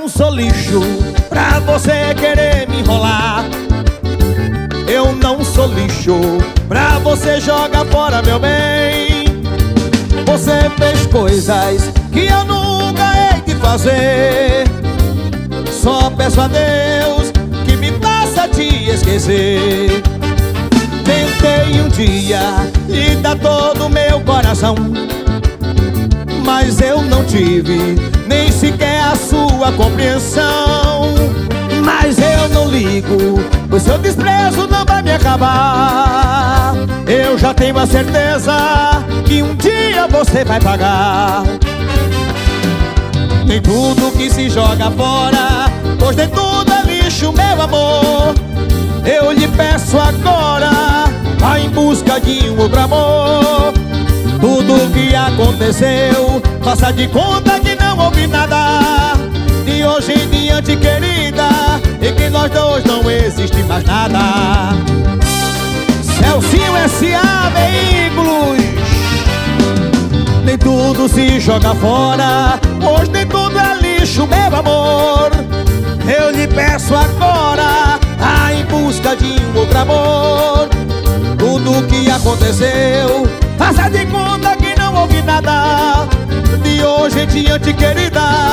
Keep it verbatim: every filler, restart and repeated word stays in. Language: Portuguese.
sou lixo pra você querer me enrolar. Eu não sou lixo pra você jogar fora, meu bem. Você fez coisas que eu nunca hei de fazer. Só peço a Deus que me faça te esquecer. Tentei um dia lhe dar todo o meu coração, mas eu não tive nem sequer a sua compreensão. Mas eu não ligo, o seu desprezo não vai me acabar. Eu já tenho a certeza que um dia você vai pagar. Nem tudo que se joga fora, pois nem tudo é lixo, meu amor. Eu lhe peço agora, vá em busca de um outro amor. Tudo que aconteceu, faça de conta que não houve nada. De hoje em diante, querida, e que nós dois não existe mais nada. Celcinho S A Veículos. Nem tudo se joga fora, pois nem tudo é lixo, meu amor. Eu lhe peço agora, vá em busca de um outro amor. Tudo que aconteceu, faça de conta que não houve nada. De hoje em diante, querida,